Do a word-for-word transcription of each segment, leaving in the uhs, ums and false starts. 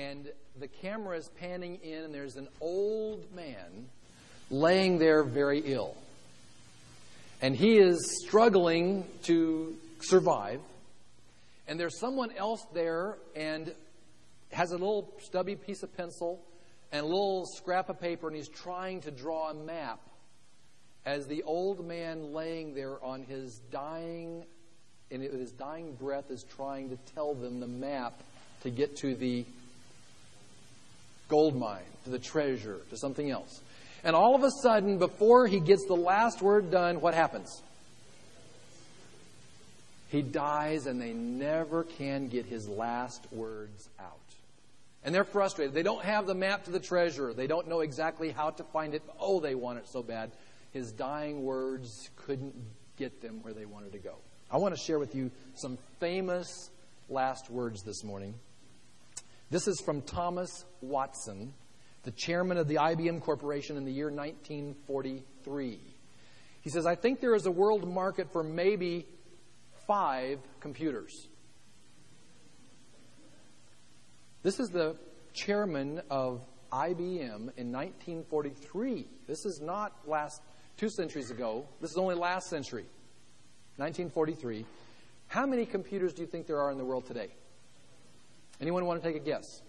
and the camera is panning in, and there's an old man laying there very ill. And he is struggling to survive. And there's someone else there and has a little stubby piece of pencil and a little scrap of paper, and he's trying to draw a map as the old man laying there on his dying, and his dying breath is trying to tell them the map to get to the gold mine, to the treasure, to something else. And all of a sudden, before he gets the last word done, what happens? He dies, and they never can get his last words out. And they're frustrated. They don't have the map to the treasure. They don't know exactly how to find it. Oh, they want it so bad. His dying words couldn't get them where they wanted to go. I want to share with you some famous last words this morning. This is from Thomas Watson, the chairman of the I B M Corporation in the year nineteen forty-three. He says, I think there is a world market for maybe five computers. This is the chairman of I B M in nineteen forty-three. This is not last two centuries ago. This is only last century, nineteen forty-three. How many computers do you think there are in the world today? Anyone want to take a guess?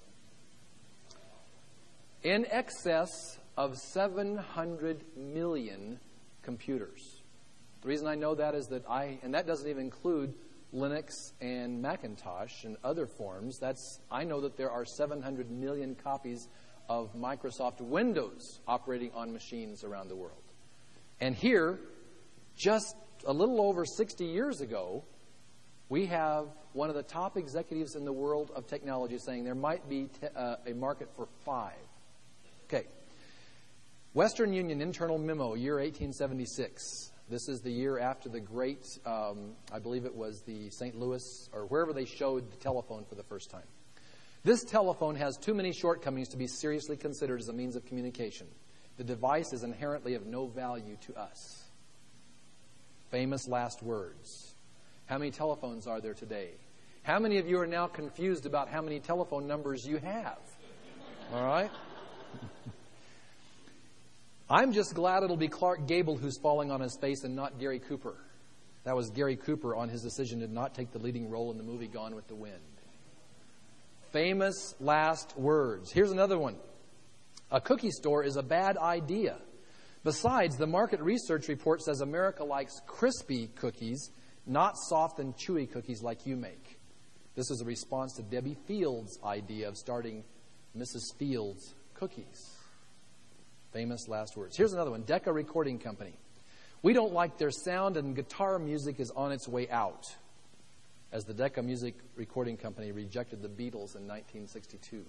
In excess of seven hundred million computers. The reason I know that is that I, and that doesn't even include Linux and Macintosh and other forms. That's, I know that there are seven hundred million copies of Microsoft Windows operating on machines around the world. And here, just a little over sixty years ago, we have one of the top executives in the world of technology saying there might be te- uh, a market for five. Okay. Western Union Internal Memo, year eighteen seventy-six. This is the year after the great, um, I believe it was the Saint Louis, or wherever they showed the telephone for the first time. This telephone has too many shortcomings to be seriously considered as a means of communication. The device is inherently of no value to us. Famous last words. How many telephones are there today? How many of you are now confused about how many telephone numbers you have? All right? I'm just glad it'll be Clark Gable who's falling on his face and not Gary Cooper. That was Gary Cooper on his decision to not take the leading role in the movie Gone with the Wind. Famous last words. Here's another one. A cookie store is a bad idea. Besides, the market research report says America likes crispy cookies, not soft and chewy cookies like you make. This is a response to Debbie Fields' idea of starting Missus Fields Cookies. Famous last words. Here's another one. Decca Recording Company. We don't like their sound, and guitar music is on its way out, as the Decca Music Recording Company rejected the Beatles in nineteen sixty-two.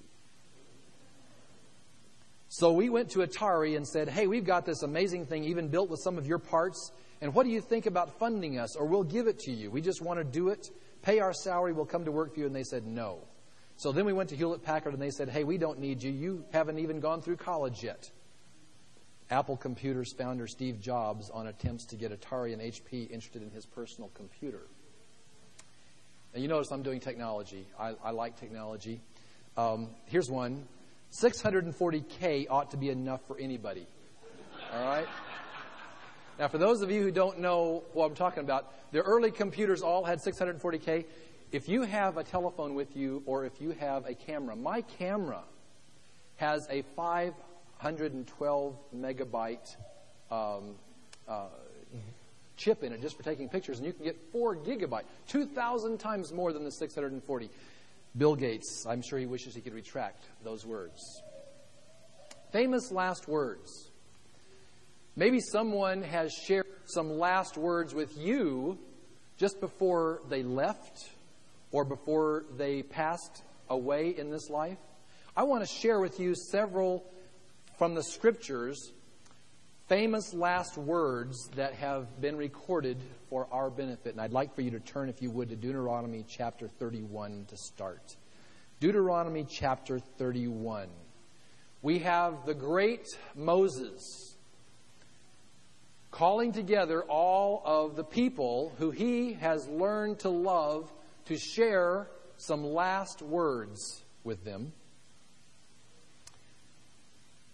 So we went to Atari and said, hey, we've got this amazing thing, even built with some of your parts, and what do you think about funding us, or we'll give it to you. We just want to do it. Pay our salary, we'll come to work for you. And they said no. So then we went to Hewlett-Packard, and they said, hey, we don't need you. You haven't even gone through college yet. Apple Computers founder Steve Jobs on attempts to get Atari and H P interested in his personal computer. And you notice I'm doing technology. I, I like technology. Um, here's one. six hundred forty K ought to be enough for anybody. All right? Now, for those of you who don't know what I'm talking about, the early computers all had six hundred forty K. If you have a telephone with you or if you have a camera, my camera has a five hundred twelve megabyte um, uh, chip in it just for taking pictures, and you can get four gigabyte, two thousand times more than the six hundred forty. Bill Gates, I'm sure he wishes he could retract those words. Famous last words. Maybe someone has shared some last words with you just before they left or before they passed away in this life. I want to share with you several from the Scriptures, famous last words that have been recorded for our benefit. And I'd like for you to turn, if you would, to Deuteronomy chapter thirty-one to start. Deuteronomy chapter thirty-one. We have the great Moses calling together all of the people who he has learned to love to share some last words with them.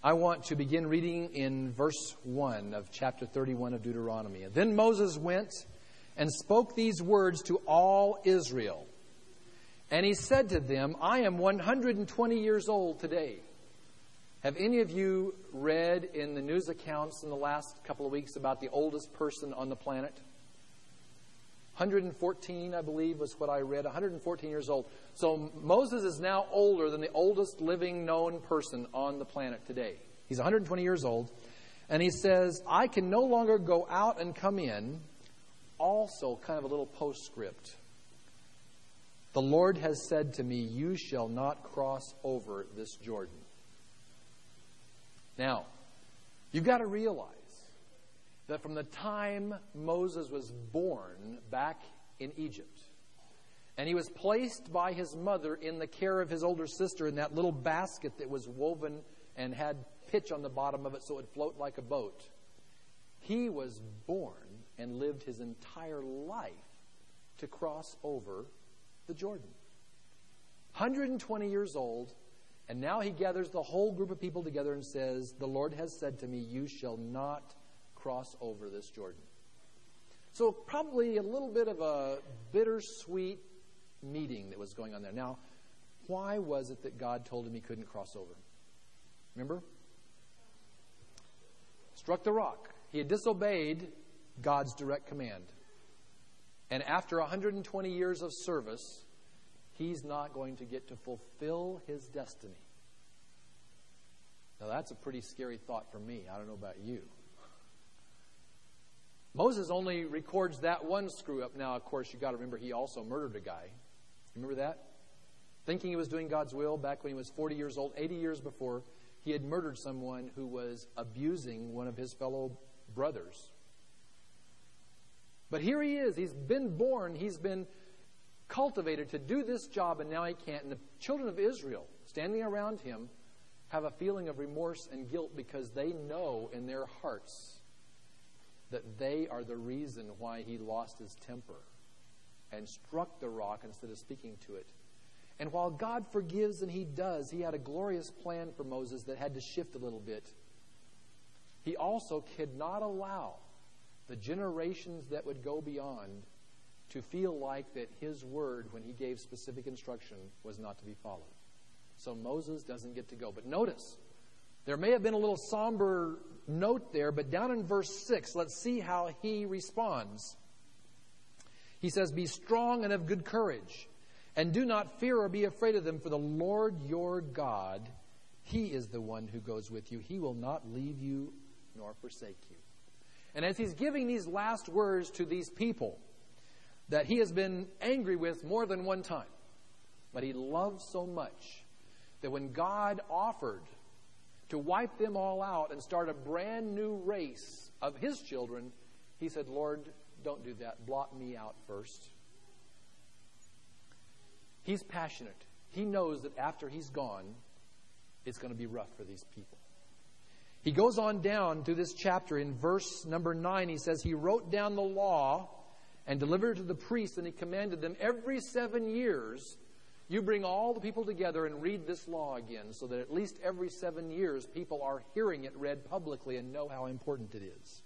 I want to begin reading in verse one of chapter thirty-one of Deuteronomy. Then Moses went and spoke these words to all Israel. And he said to them, I am one hundred twenty years old today. Have any of you read in the news accounts in the last couple of weeks about the oldest person on the planet? one hundred fourteen, I believe, was what I read. one hundred fourteen years old. So Moses is now older than the oldest living known person on the planet today. He's one hundred twenty years old. And he says, I can no longer go out and come in. Also, kind of a little postscript. The Lord has said to me, you shall not cross over this Jordan. Now, you've got to realize that from the time Moses was born back in Egypt, and he was placed by his mother in the care of his older sister in that little basket that was woven and had pitch on the bottom of it so it would float like a boat, he was born and lived his entire life to cross over the Jordan. one hundred twenty years old, and now he gathers the whole group of people together and says, the Lord has said to me, you shall not cross over this Jordan. So probably a little bit of a bittersweet meeting that was going on there. Now, why was it that God told him he couldn't cross over? Remember? Struck the rock. He had disobeyed God's direct command. And after one hundred twenty years of service, he's not going to get to fulfill his destiny. Now, that's a pretty scary thought for me. I don't know about you. Moses only records that one screw up. Now, of course, you've got to remember he also murdered a guy. Remember that? Thinking he was doing God's will back when he was forty years old, eighty years before, he had murdered someone who was abusing one of his fellow brothers. But here he is. He's been born. He's been cultivated to do this job, and now he can't. And the children of Israel, standing around him, have a feeling of remorse and guilt because they know in their hearts that they are the reason why he lost his temper and struck the rock instead of speaking to it. And while God forgives, and he does, he had a glorious plan for Moses that had to shift a little bit. He also could not allow the generations that would go beyond to feel like that his word, when he gave specific instruction, was not to be followed. So Moses doesn't get to go. But notice, there may have been a little somber note there, but down in verse six, let's see how he responds. He says, be strong and of good courage, and do not fear or be afraid of them, for the Lord your God, he is the one who goes with you. He will not leave you nor forsake you. And as he's giving these last words to these people that he has been angry with more than one time, but he loves so much that when God offered to wipe them all out and start a brand new race of his children, he said, Lord, don't do that. Blot me out first. He's passionate. He knows that after he's gone, it's going to be rough for these people. He goes on down through this chapter in verse number nine. He says, he wrote down the law and delivered it to the priests, and he commanded them every seven years, you bring all the people together and read this law again, so that at least every seven years people are hearing it read publicly and know how important it is.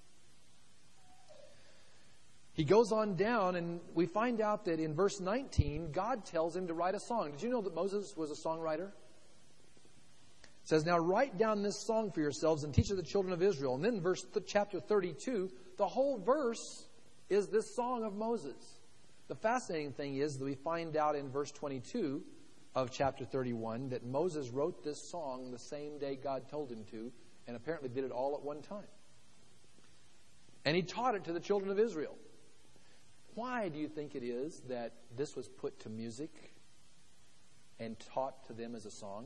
He goes on down, and we find out that in verse nineteen, God tells him to write a song. Did you know that Moses was a songwriter? It says, now write down this song for yourselves and teach it to the children of Israel. And then in verse th- chapter thirty-two, the whole verse is this song of Moses. The fascinating thing is that we find out in verse twenty-two of chapter thirty-one that Moses wrote this song the same day God told him to, and apparently did it all at one time. And he taught it to the children of Israel. Why do you think it is that this was put to music and taught to them as a song?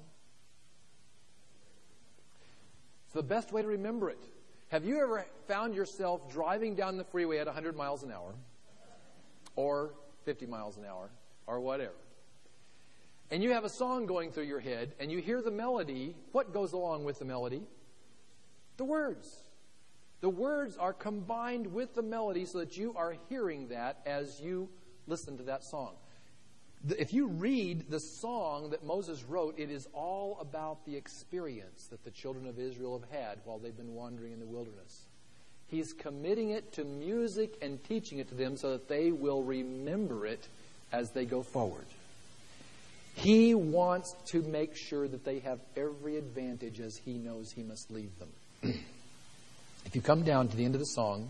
It's the best way to remember it. Have you ever found yourself driving down the freeway at one hundred miles an hour or fifty miles an hour or whatever, and you have a song going through your head and you hear the melody? What goes along with the melody? The words. The words are combined with the melody so that you are hearing that as you listen to that song. if you read the song that Moses wrote, it is all about the experience that the children of Israel have had while they've been wandering in the wilderness. He's committing it to music and teaching it to them so that they will remember it as they go forward. He wants to make sure that they have every advantage as he knows he must lead them. If you come down to the end of the song,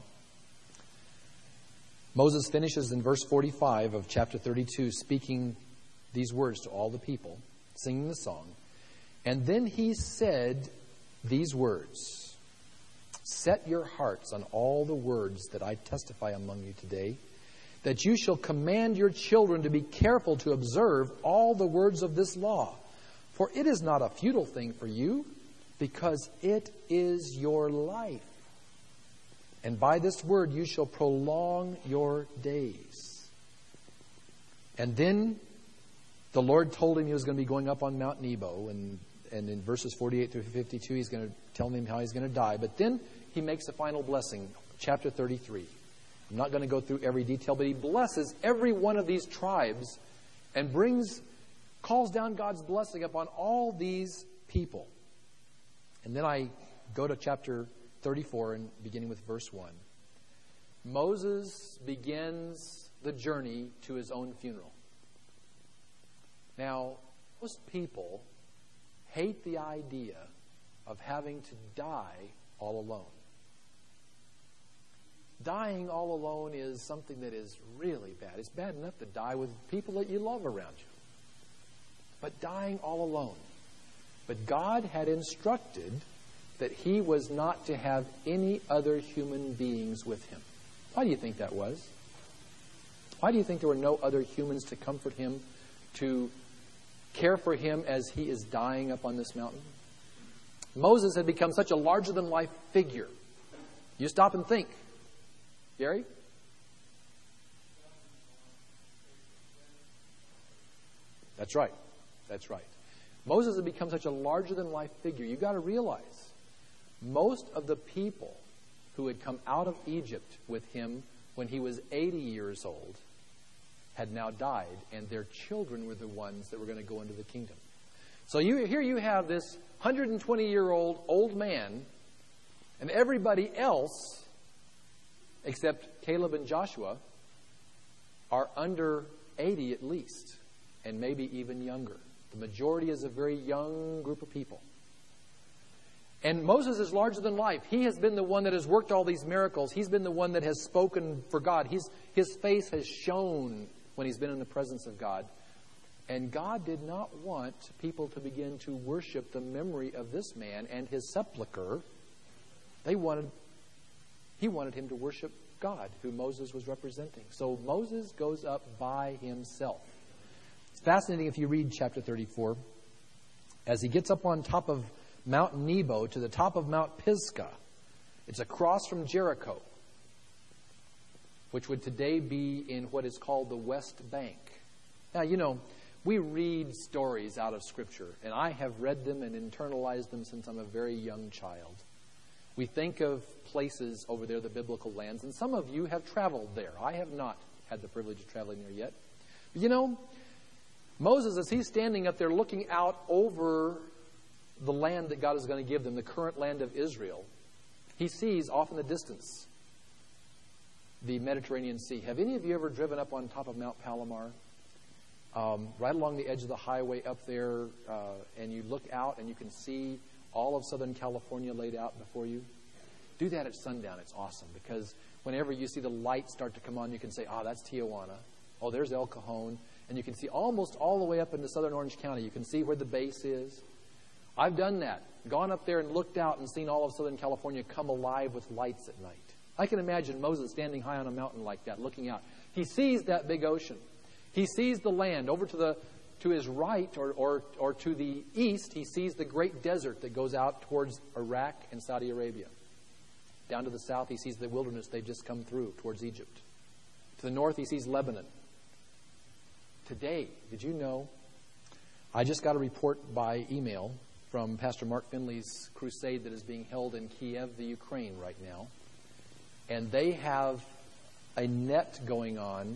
Moses finishes in verse forty-five of chapter thirty-two, speaking these words to all the people, singing the song. And then he said these words, "Set your hearts on all the words that I testify among you today, that you shall command your children to be careful to observe all the words of this law. For it is not a futile thing for you, because it is your life. And by this word you shall prolong your days." And then the Lord told him he was going to be going up on Mount Nebo. And, and in verses forty-eight through fifty-two, he's going to tell him how he's going to die. But then he makes a final blessing, chapter thirty-three. I'm not going to go through every detail, but he blesses every one of these tribes and brings, calls down God's blessing upon all these people. And then I go to chapter thirty-four, and beginning with verse one. Moses begins the journey to his own funeral. Now, most people hate the idea of having to die all alone. Dying all alone is something that is really bad. It's bad enough to die with people that you love around you. But dying all alone. But God had instructed that he was not to have any other human beings with him. Why do you think that was? Why do you think there were no other humans to comfort him, to care for him as he is dying up on this mountain? Moses had become such a larger-than-life figure. You stop and think. Gary? That's right. That's right. Moses had become such a larger-than-life figure. You've got to realize, most of the people who had come out of Egypt with him when he was eighty years old had now died, and their children were the ones that were going to go into the kingdom. So you, here you have this one hundred twenty-year-old old man, and everybody else, except Caleb and Joshua, are under eighty at least, and maybe even younger. The majority is a very young group of people. And Moses is larger than life. He has been the one that has worked all these miracles. He's been the one that has spoken for God. He's, his face has shone when he's been in the presence of God. And God did not want people to begin to worship the memory of this man and his sepulcher. They wanted, he wanted him to worship God, who Moses was representing. So Moses goes up by himself. It's fascinating if you read chapter thirty-four. As he gets up on top of Mount Nebo to the top of Mount Pisgah, it's across from Jericho, which would today be in what is called the West Bank. Now, you know, we read stories out of Scripture, and I have read them and internalized them since I'm a very young child. We think of places over there, the biblical lands, and some of you have traveled there. I have not had the privilege of traveling there yet. But you know, Moses, as he's standing up there looking out over the land that God is going to give them, the current land of Israel, he sees off in the distance the Mediterranean Sea. Have any of you ever driven up on top of Mount Palomar? Um, right along the edge of the highway up there, uh, and you look out and you can see all of Southern California laid out before you? Do that at sundown. It's awesome, because whenever you see the lights start to come on, you can say, ah, that's Tijuana. Oh, there's El Cajon. And you can see almost all the way up into southern Orange County. You can see where the base is. I've done that. Gone up there and looked out and seen all of Southern California come alive with lights at night. I can imagine Moses standing high on a mountain like that, looking out. He sees that big ocean. He sees the land. Over to the to his right or, or, or to the east, he sees the great desert that goes out towards Iraq and Saudi Arabia. Down to the south, he sees the wilderness they've just come through towards Egypt. To the north, he sees Lebanon. Today, did you know, I just got a report by email from Pastor Mark Finley's crusade that is being held in Kiev, the Ukraine right now. And they have a net going on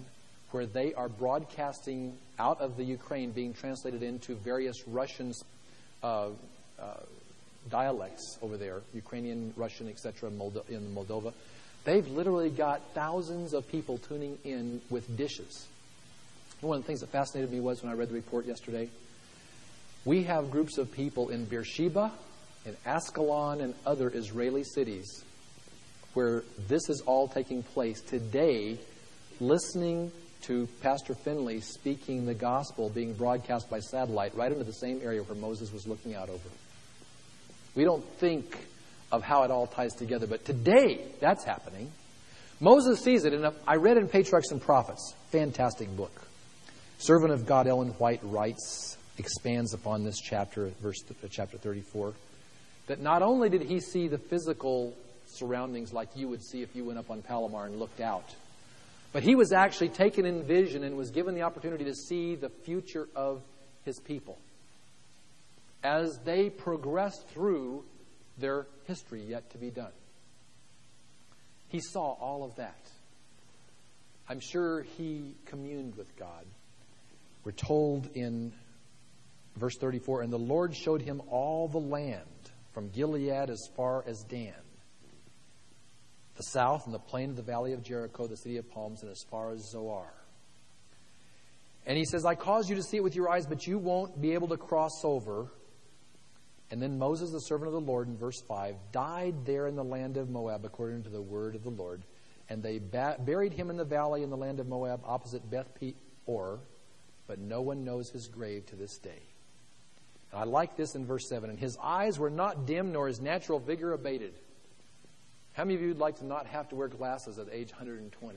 where they are broadcasting out of the Ukraine, being translated into various Russian uh, uh, dialects over there, Ukrainian, Russian, et cetera, Moldo- in Moldova. They've literally got thousands of people tuning in with dishes. One of the things that fascinated me was when I read the report yesterday, we have groups of people in Beersheba, in Ascalon, and other Israeli cities where this is all taking place today, listening to Pastor Finley speaking the gospel being broadcast by satellite right into the same area where Moses was looking out over. We don't think of how it all ties together, but today that's happening. Moses sees it, and I read in Patriarchs and Prophets, fantastic book. Servant of God Ellen White writes, expands upon this chapter, verse chapter thirty-four, that not only did he see the physical surroundings like you would see if you went up on Palomar and looked out, but he was actually taken in vision and was given the opportunity to see the future of his people as they progressed through their history yet to be done. He saw all of that. I'm sure he communed with God. We're told in verse thirty-four, and the Lord showed him all the land from Gilead as far as Dan, the south and the plain of the valley of Jericho, the city of palms, and as far as Zoar. And he says, I caused you to see it with your eyes, but you won't be able to cross over. And then Moses, the servant of the Lord, in verse five, died there in the land of Moab according to the word of the Lord. And they ba- buried him in the valley in the land of Moab opposite Beth Peor, but no one knows his grave to this day. And I like this in verse seven. And his eyes were not dim, nor his natural vigor abated. How many of you would like to not have to wear glasses at age one hundred twenty?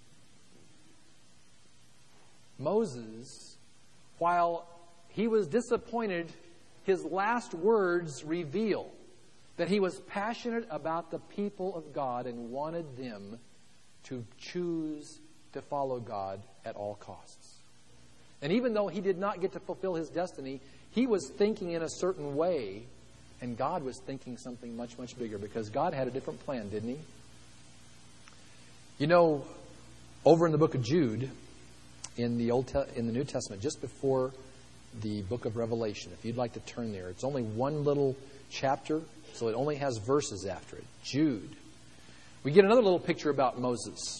Moses, while he was disappointed, his last words reveal that he was passionate about the people of God and wanted them to choose to follow God at all costs. And even though he did not get to fulfill his destiny, he was thinking in a certain way, and God was thinking something much, much bigger, because God had a different plan, didn't he? You know, over in the book of Jude, in the Old Te- in the New Testament, just before the book of Revelation, if you'd like to turn there, it's only one little chapter, so it only has verses after it. Jude. We get another little picture about Moses.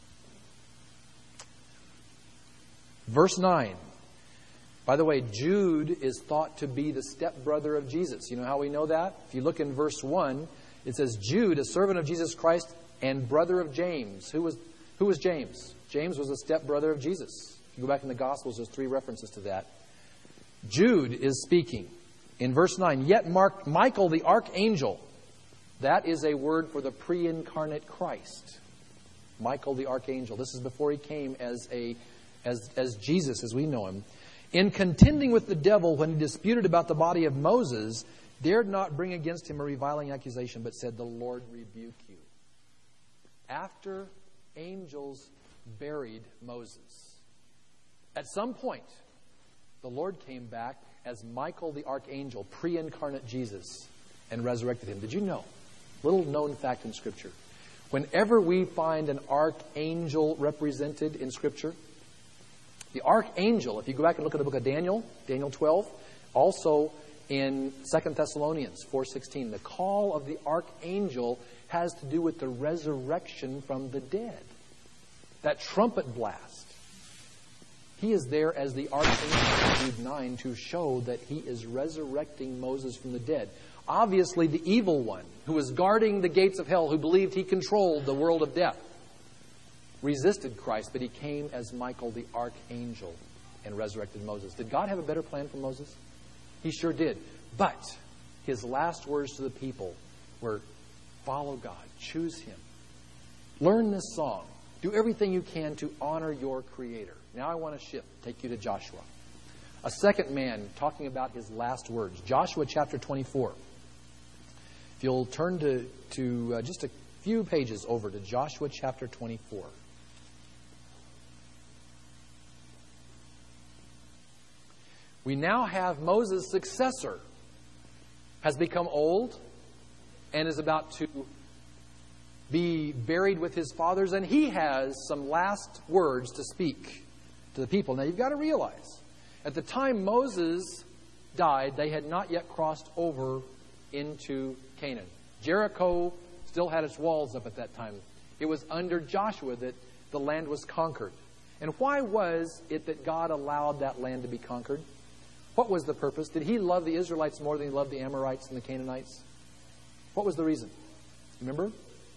Verse nine. By the way, Jude is thought to be the stepbrother of Jesus. You know how we know that? If you look in verse one, it says, Jude, a servant of Jesus Christ and brother of James. Who was, who was James? James was a stepbrother of Jesus. If you go back in the Gospels, there's three references to that. Jude is speaking in verse nine. Yet Mark, Michael the archangel, that is a word for the pre-incarnate Christ. Michael the archangel. This is before he came as a as as Jesus as we know him. In contending with the devil when he disputed about the body of Moses, dared not bring against him a reviling accusation, but said, the Lord rebuke you. After angels buried Moses, at some point, the Lord came back as Michael the archangel, pre-incarnate Jesus, and resurrected him. Did you know? Little known fact in Scripture. Whenever we find an archangel represented in Scripture, the archangel, if you go back and look at the book of Daniel, Daniel twelve, also in Second Thessalonians four sixteen, the call of the archangel has to do with the resurrection from the dead. That trumpet blast. He is there as the archangel in Jude nine to show that he is resurrecting Moses from the dead. Obviously, the evil one who was guarding the gates of hell, who believed he controlled the world of death, resisted Christ, but he came as Michael the archangel and resurrected Moses. Did God have a better plan for Moses? He sure did. But his last words to the people were, follow God, choose him. Learn this song. Do everything you can to honor your Creator. Now I want to shift, take you to Joshua. A second man talking about his last words. Joshua chapter twenty-four. If you'll turn to, to uh, just a few pages over to Joshua chapter twenty-four. We now have Moses' successor has become old and is about to be buried with his fathers, and he has some last words to speak. to the people. Now, you've got to realize, at the time Moses died, they had not yet crossed over into Canaan. Jericho still had its walls up at that time. It was under Joshua that the land was conquered. And why was it that God allowed that land to be conquered? What was the purpose? Did He love the Israelites more than He loved the Amorites and the Canaanites? What was the reason? Remember?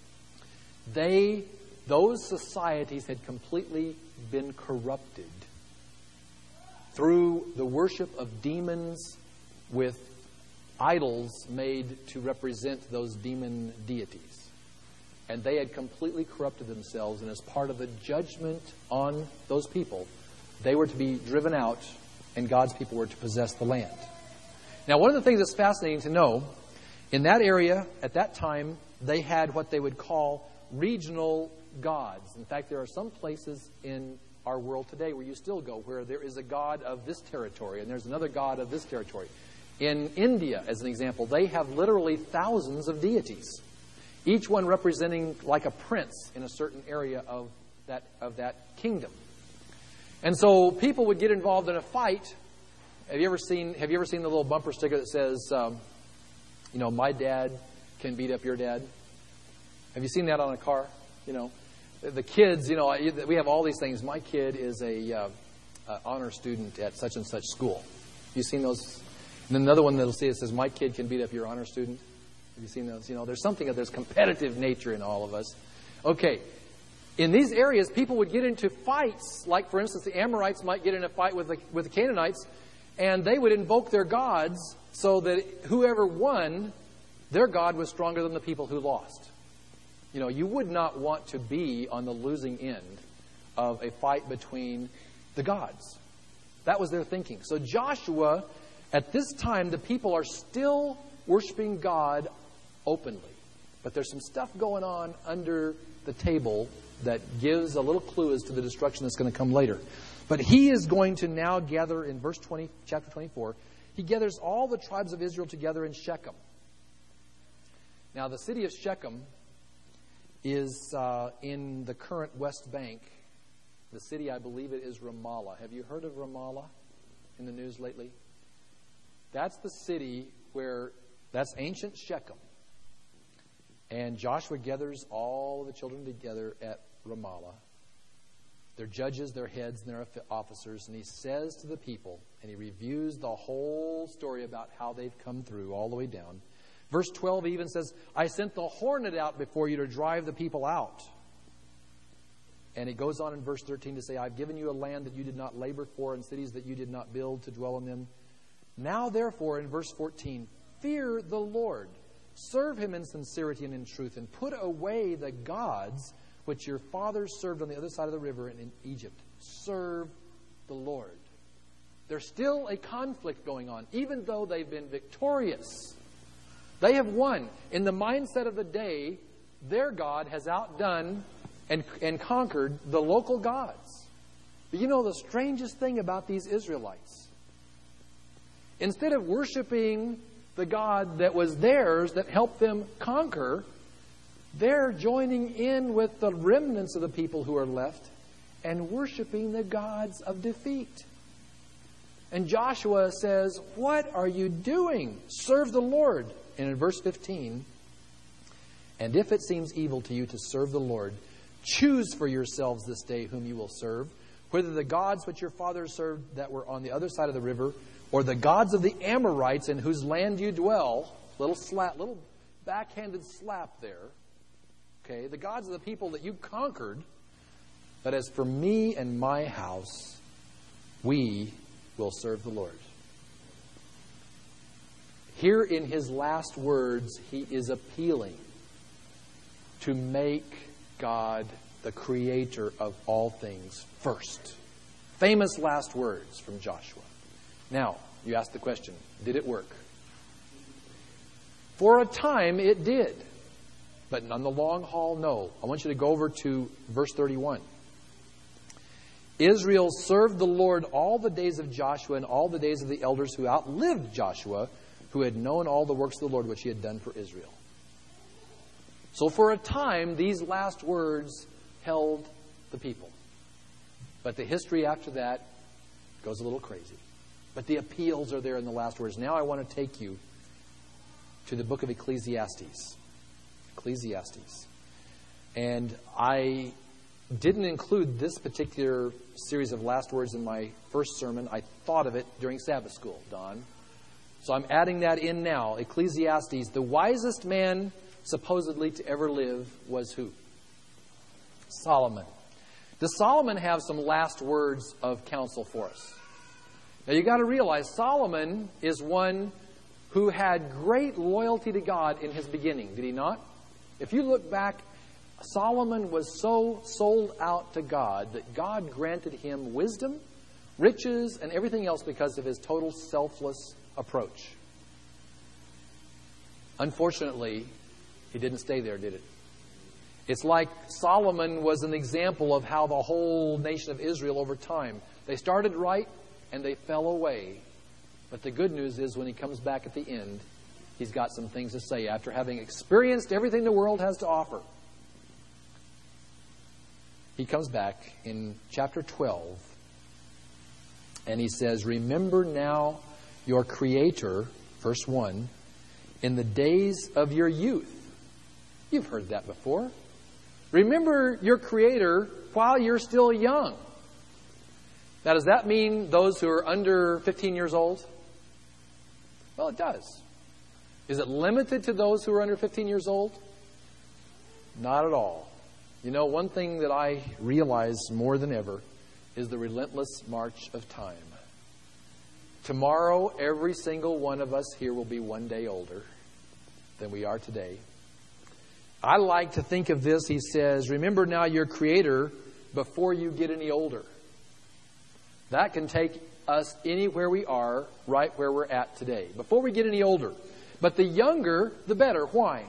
They, those societies had completely been corrupted through the worship of demons with idols made to represent those demon deities. And they had completely corrupted themselves, and as part of the judgment on those people, they were to be driven out, and God's people were to possess the land. Now, one of the things that's fascinating to know, in that area, at that time, they had what they would call regional gods. In fact, there are some places in our world today where you still go, where there is a god of this territory, and there's another god of this territory. In India, as an example, they have literally thousands of deities, each one representing like a prince in a certain area of that of that kingdom. And so people would get involved in a fight. Have you ever seen Have you ever seen the little bumper sticker that says, um, you know, my dad can beat up your dad? Have you seen that on a car? You know, the kids. You know, we have all these things. My kid is a uh, uh, honor student at such and such school. You seen those? And then another one that'll say it says, my kid can beat up your honor student. Have you seen those? You know, there's something, there's competitive nature in all of us. Okay. In these areas, people would get into fights. Like, for instance, the Amorites might get in a fight with the, with the Canaanites, and they would invoke their gods so that whoever won, their god was stronger than the people who lost. You know, you would not want to be on the losing end of a fight between the gods. That was their thinking. So Joshua, at this time, the people are still worshiping God openly. But there's some stuff going on under the table that gives a little clue as to the destruction that's going to come later. But he is going to now gather, in verse twenty, chapter twenty-four, he gathers all the tribes of Israel together in Shechem. Now, the city of Shechem is uh, in the current West Bank. The city, I believe it is Ramallah. Have you heard of Ramallah in the news lately? That's the city where, that's ancient Shechem. And Joshua gathers all the children together at Ramallah. Their judges, their heads, and their officers. And he says to the people, and he reviews the whole story about how they've come through all the way down. Verse twelve even says, I sent the hornet out before you to drive the people out. And it goes on in verse thirteen to say, I've given you a land that you did not labor for, and cities that you did not build to dwell in them. Now, therefore, in verse fourteen, fear the Lord. Serve him in sincerity and in truth, and put away the gods which your fathers served on the other side of the river and in Egypt. Serve the Lord. There's still a conflict going on, even though they've been victorious. They have won. In the mindset of the day, their God has outdone and, and conquered the local gods. But you know the strangest thing about these Israelites? Instead of worshiping the God that was theirs, that helped them conquer, they're joining in with the remnants of the people who are left and worshiping the gods of defeat. And Joshua says, what are you doing? Serve the Lord. And in verse fifteen, and if it seems evil to you to serve the Lord, choose for yourselves this day whom you will serve, whether the gods which your fathers served that were on the other side of the river, or the gods of the Amorites in whose land you dwell. Little slap, little backhanded slap there. Okay, the gods of the people that you conquered. But as for me and my house, we will serve the Lord. Here in his last words, he is appealing to make God the creator of all things first. Famous last words from Joshua. Now, you ask the question, did it work? For a time, it did. But on the long haul, no. I want you to go over to verse thirty-one. Israel served the Lord all the days of Joshua and all the days of the elders who outlived Joshua, who had known all the works of the Lord which he had done for Israel. So for a time, these last words held the people. But the history after that goes a little crazy. But the appeals are there in the last words. Now I want to take you to the book of Ecclesiastes. Ecclesiastes. And I didn't include this particular series of last words in my first sermon. I thought of it during Sabbath school, Don. So I'm adding that in now. Ecclesiastes. The wisest man supposedly to ever live was who? Solomon. Does Solomon have some last words of counsel for us? Now you got to realize Solomon is one who had great loyalty to God in his beginning, did he not? If you look back, Solomon was so sold out to God that God granted him wisdom, riches, and everything else because of his total selfless approach. Unfortunately, he didn't stay there, did it? It's like Solomon was an example of how the whole nation of Israel over time, they started right and they fell away. But the good news is when he comes back at the end, he's got some things to say after having experienced everything the world has to offer. He comes back in chapter twelve and he says, "Remember now your Creator," verse one, "in the days of your youth." You've heard that before. Remember your Creator while you're still young. Now, does that mean those who are under fifteen years old? Well, it does. Is it limited to those who are under fifteen years old? Not at all. You know, one thing that I realize more than ever is the relentless march of time. Tomorrow, every single one of us here will be one day older than we are today. I like to think of this, he says, remember now your Creator before you get any older. That can take us anywhere we are, right where we're at today, before we get any older. But the younger, the better. Why?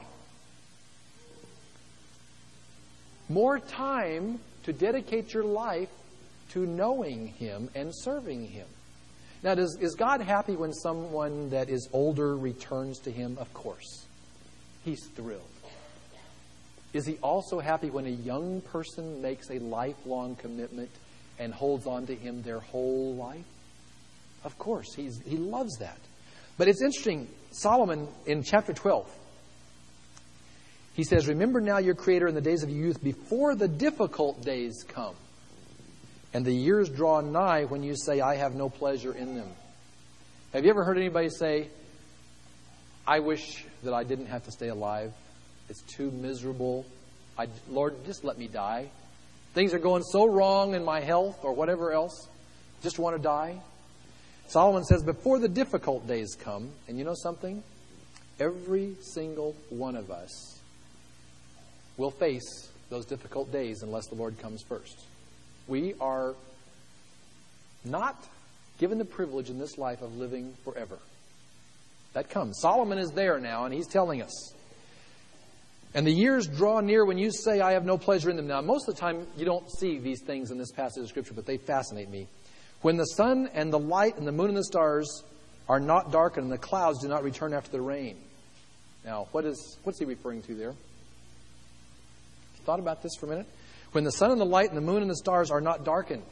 More time to dedicate your life to knowing Him and serving Him. Now, does, is God happy when someone that is older returns to Him? Of course. He's thrilled. Is He also happy when a young person makes a lifelong commitment and holds on to Him their whole life? Of course, he's, he loves that. But it's interesting, Solomon in chapter twelve, he says, remember now your Creator in the days of your youth before the difficult days come. And the years draw nigh when you say, I have no pleasure in them. Have you ever heard anybody say, I wish that I didn't have to stay alive. It's too miserable. I, Lord, just let me die. Things are going so wrong in my health or whatever else. Just want to die. Solomon says, before the difficult days come, and you know something? Every single one of us will face those difficult days unless the Lord comes first. We are not given the privilege in this life of living forever. That comes. Solomon is there now, and he's telling us. And the years draw near when you say, I have no pleasure in them. Now, most of the time, you don't see these things in this passage of Scripture, but they fascinate me. When the sun and the light and the moon and the stars are not darkened and the clouds do not return after the rain. Now, what is what's he referring to there? Thought about this for a minute? When the sun and the light and the moon and the stars are not darkened.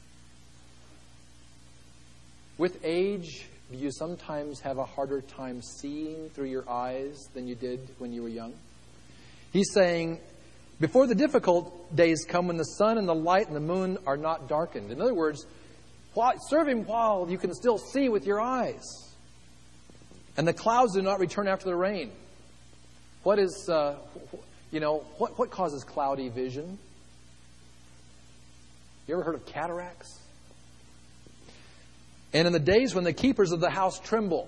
With age, do you sometimes have a harder time seeing through your eyes than you did when you were young? He's saying, before the difficult days come when the sun and the light and the moon are not darkened. In other words, while, serve Him while you can still see with your eyes. And the clouds do not return after the rain. What is, uh, you know, what, what causes cloudy vision? You ever heard of cataracts? And in the days when the keepers of the house tremble.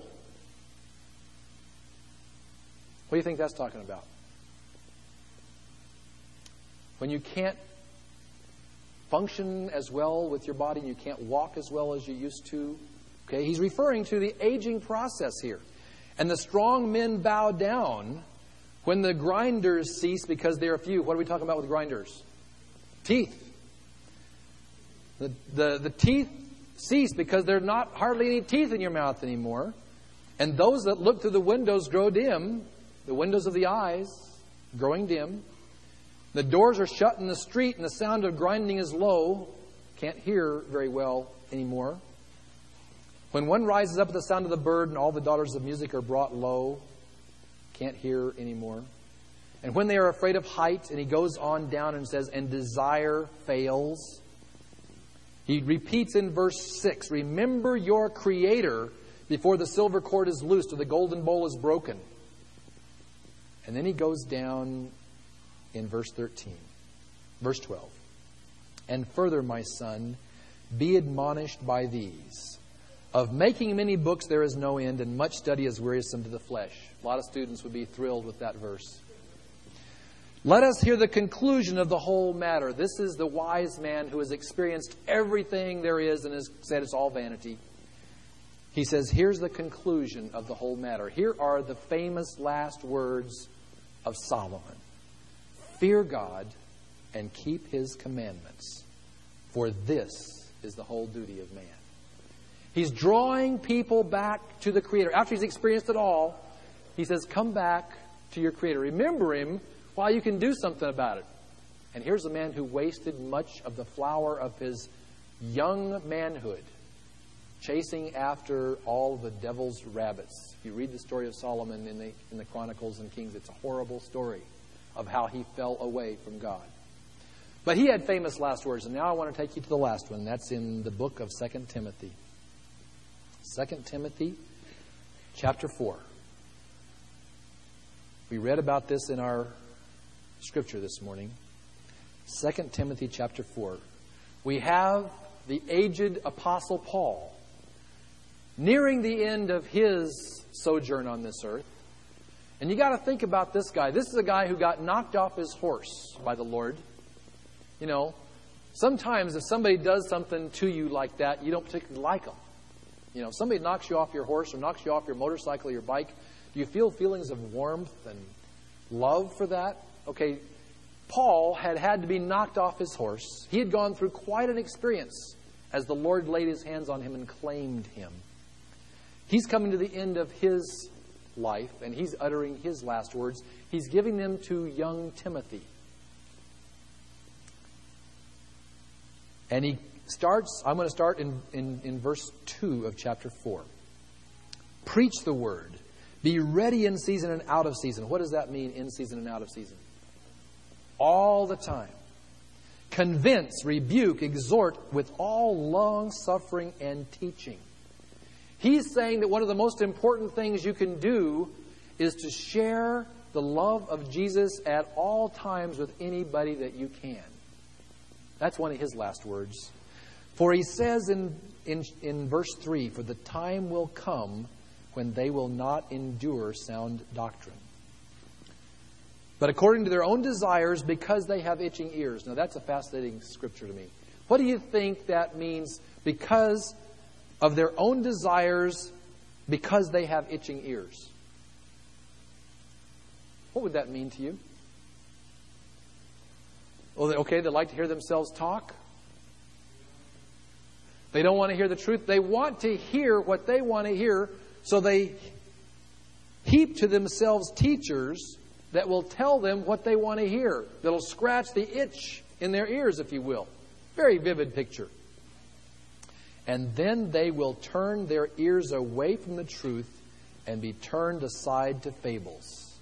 What do you think that's talking about? When you can't function as well with your body, and you can't walk as well as you used to. Okay, he's referring to the aging process here. And the strong men bow down when the grinders cease because they are few. What are we talking about with grinders? Teeth. The, the, the teeth cease because there are not hardly any teeth in your mouth anymore. And those that look through the windows grow dim. The windows of the eyes growing dim. The doors are shut in the street and the sound of grinding is low. can't hear very well anymore. When one rises up at the sound of the bird and all the daughters of music are brought low, can't hear anymore. And when they are afraid of height, and he goes on down and says, and desire fails. He repeats in verse six, remember your Creator before the silver cord is loosed or the golden bowl is broken. And then he goes down in verse thirteen, verse twelve. And further, my son, be admonished by these. Of making many books there is no end, and much study is wearisome to the flesh. A lot of students would be thrilled with that verse. Let us hear the conclusion of the whole matter. This is the wise man who has experienced everything there is and has said it's all vanity. He says, here's the conclusion of the whole matter. Here are the famous last words of Solomon. Fear God and keep His commandments, for this is the whole duty of man. He's drawing people back to the Creator. After he's experienced it all, he says, come back to your Creator. Remember Him while you can do something about it. And here's a man who wasted much of the flower of his young manhood chasing after all the devil's rabbits. If you read the story of Solomon in the, in the Chronicles and Kings, it's a horrible story of how he fell away from God. But he had famous last words, and now I want to take you to the last one. That's in the book of Second Timothy. Second Timothy chapter four. We read about this in our scripture this morning. Second Timothy chapter four. We have the aged Apostle Paul nearing the end of his sojourn on this earth. And you got to think about this guy. This is a guy who got knocked off his horse by the Lord. You know, sometimes if somebody does something to you like that, you don't particularly like them. You know, if somebody knocks you off your horse or knocks you off your motorcycle or your bike, do you feel feelings of warmth and love for that? Okay, Paul had had to be knocked off his horse. He had gone through quite an experience as the Lord laid His hands on him and claimed him. He's coming to the end of his life, and he's uttering his last words. He's giving them to young Timothy. And he starts, I'm going to start in, in, in verse two of chapter four. Preach the word. Be ready in season and out of season. What does that mean, in season and out of season? All the time. Convince, rebuke, exhort with all long suffering and teaching. He's saying that one of the most important things you can do is to share the love of Jesus at all times with anybody that you can. That's one of his last words. For he says in, in, in verse three, for the time will come when they will not endure sound doctrine, but according to their own desires, because they have itching ears. Now that's a fascinating scripture to me. What do you think that means? Because of their own desires, because they have itching ears. What would that mean to you? Well, okay, they like to hear themselves talk. They don't want to hear the truth. They want to hear what they want to hear, so they heap to themselves teachers that will tell them what they want to hear, that'll scratch the itch in their ears, if you will. Very vivid picture. And then they will turn their ears away from the truth and be turned aside to fables.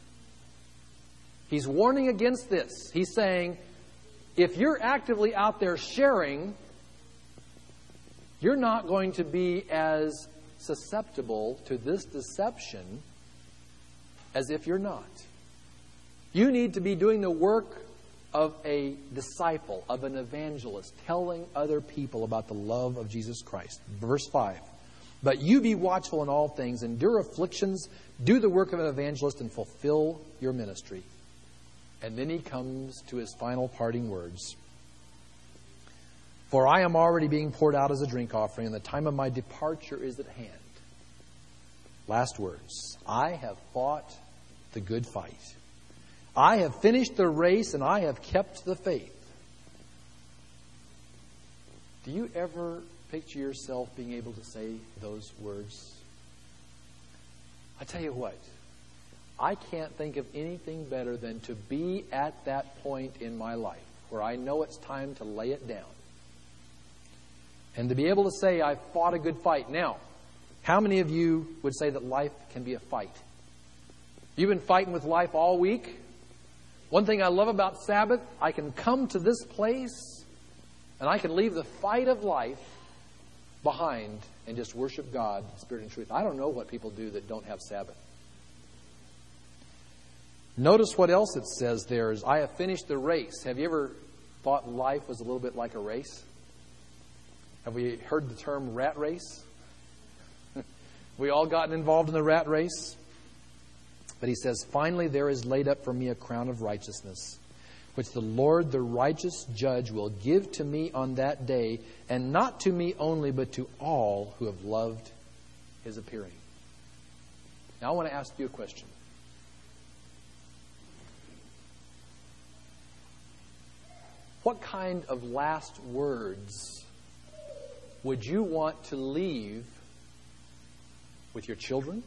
He's warning against this. He's saying, if you're actively out there sharing, you're not going to be as susceptible to this deception as if you're not. You need to be doing the work of a disciple, of an evangelist, telling other people about the love of Jesus Christ. Verse five. But you be watchful in all things, endure afflictions, do the work of an evangelist, and fulfill your ministry. And then he comes to his final parting words. For I am already being poured out as a drink offering, and the time of my departure is at hand. Last words. I have fought the good fight. I have finished the race, and I have kept the faith. Do you ever picture yourself being able to say those words? I tell you what, I can't think of anything better than to be at that point in my life where I know it's time to lay it down. And to be able to say, I fought a good fight. Now, how many of you would say that life can be a fight? You've been fighting with life all week. One thing I love about Sabbath, I can come to this place and I can leave the fight of life behind and just worship God in spirit and truth. I don't know what people do that don't have Sabbath. Notice what else it says there is, I have finished the race. Have you ever thought life was a little bit like a race? Have we heard the term rat race? We all gotten involved in the rat race. But he says, finally there is laid up for me a crown of righteousness, which the Lord, the righteous judge, will give to me on that day, and not to me only, but to all who have loved his appearing. Now I want to ask you a question. What kind of last words would you want to leave with your children,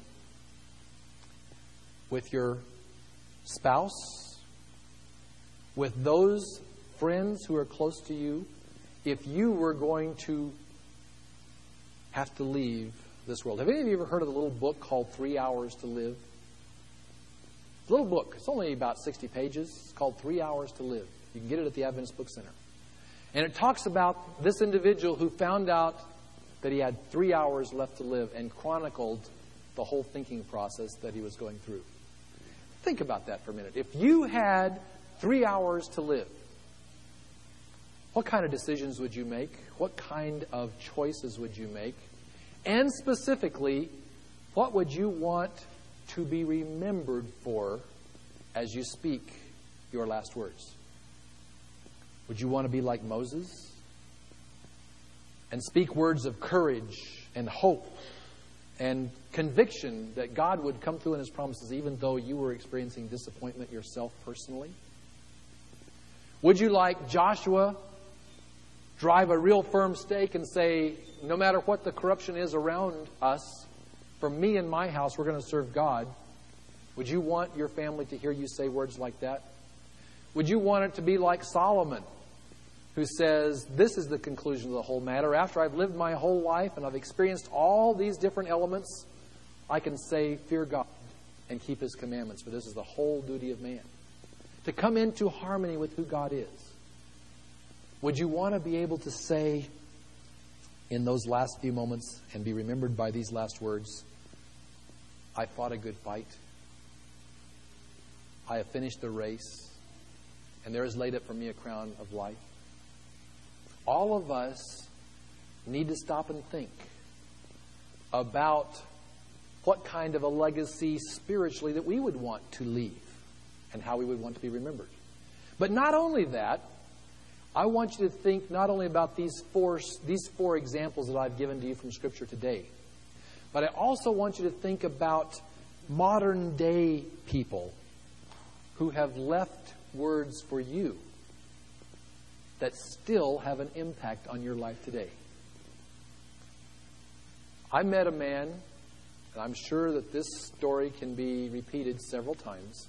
with your spouse, with those friends who are close to you, if you were going to have to leave this world? Have any of you ever heard of the little book called Three Hours to Live? It's a little book. It's only about sixty pages. It's called Three Hours to Live. You can get it at the Adventist Book Center. And it talks about this individual who found out that he had three hours left to live and chronicled the whole thinking process that he was going through. Think about that for a minute. If you had three hours to live, what kind of decisions would you make? What kind of choices would you make? And specifically, what would you want to be remembered for as you speak your last words? Would you want to be like Moses and speak words of courage and hope and conviction that God would come through in His promises even though you were experiencing disappointment yourself personally? Would you, like Joshua, drive a real firm stake and say, no matter what the corruption is around us, for me and my house, we're going to serve God? Would you want your family to hear you say words like that? Would you want it to be like Solomon, who says, this is the conclusion of the whole matter. After I've lived my whole life and I've experienced all these different elements, I can say, fear God and keep His commandments. For this is the whole duty of man, to come into harmony with who God is. Would you want to be able to say in those last few moments and be remembered by these last words, I fought a good fight. I have finished the race, and there is laid up for me a crown of life. All of us need to stop and think about what kind of a legacy spiritually that we would want to leave and how we would want to be remembered. But not only that, I want you to think not only about these four, these four examples that I've given to you from Scripture today, but I also want you to think about modern day people who have left words for you that still have an impact on your life today. I met a man, and I'm sure that this story can be repeated several times,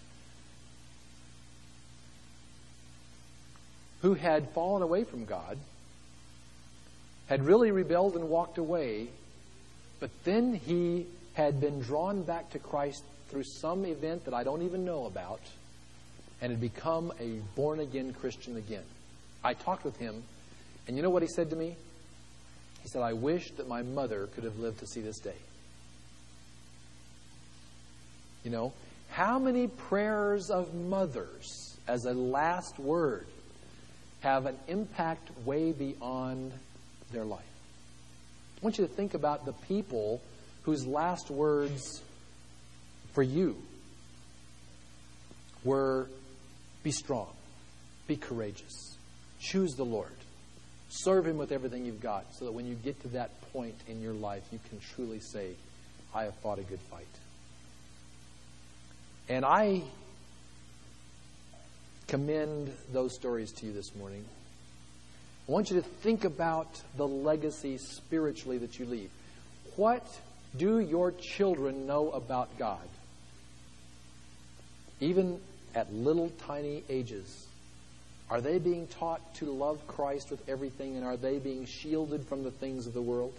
who had fallen away from God, had really rebelled and walked away, but then he had been drawn back to Christ through some event that I don't even know about, and had become a born-again Christian again. I talked with him, and you know what he said to me? He said, I wish that my mother could have lived to see this day. You know, how many prayers of mothers as a last word have an impact way beyond their life? I want you to think about the people whose last words for you were, be strong, be courageous, choose the Lord, serve Him with everything you've got, so that when you get to that point in your life, you can truly say, I have fought a good fight. And I commend those stories to you this morning. I want you to think about the legacy spiritually that you leave. What do your children know about God? Even at little tiny ages. Are they being taught to love Christ with everything, and are they being shielded from the things of the world?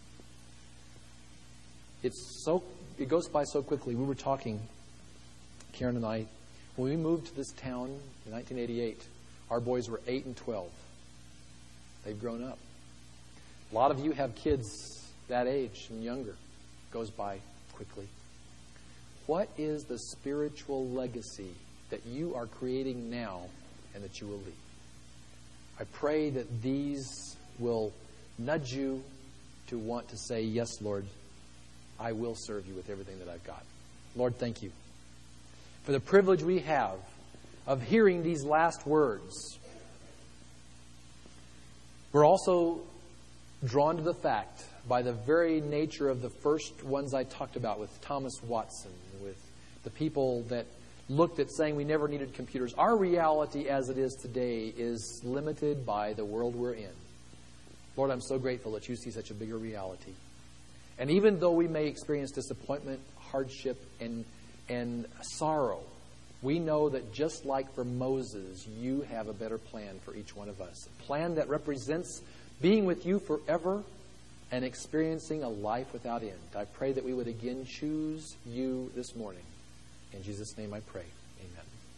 It's so it goes by so quickly. We were talking, Karen and I, when we moved to this town in nineteen eighty-eight, our boys were eight and twelve. They've grown up. A lot of you have kids that age and younger. It goes by quickly. What is the spiritual legacy that you are creating now and that you will leave? I pray that these will nudge you to want to say, yes, Lord, I will serve you with everything that I've got. Lord, thank you for the privilege we have of hearing these last words. We're also drawn to the fact by the very nature of the first ones I talked about with Thomas Watson, with the people that looked at saying we never needed computers. Our reality as it is today is limited by the world we're in. Lord, I'm so grateful that you see such a bigger reality. And even though we may experience disappointment, hardship, and, and sorrow, we know that just like for Moses, you have a better plan for each one of us. A plan that represents being with you forever and experiencing a life without end. I pray that we would again choose you this morning. In Jesus' name I pray. Amen.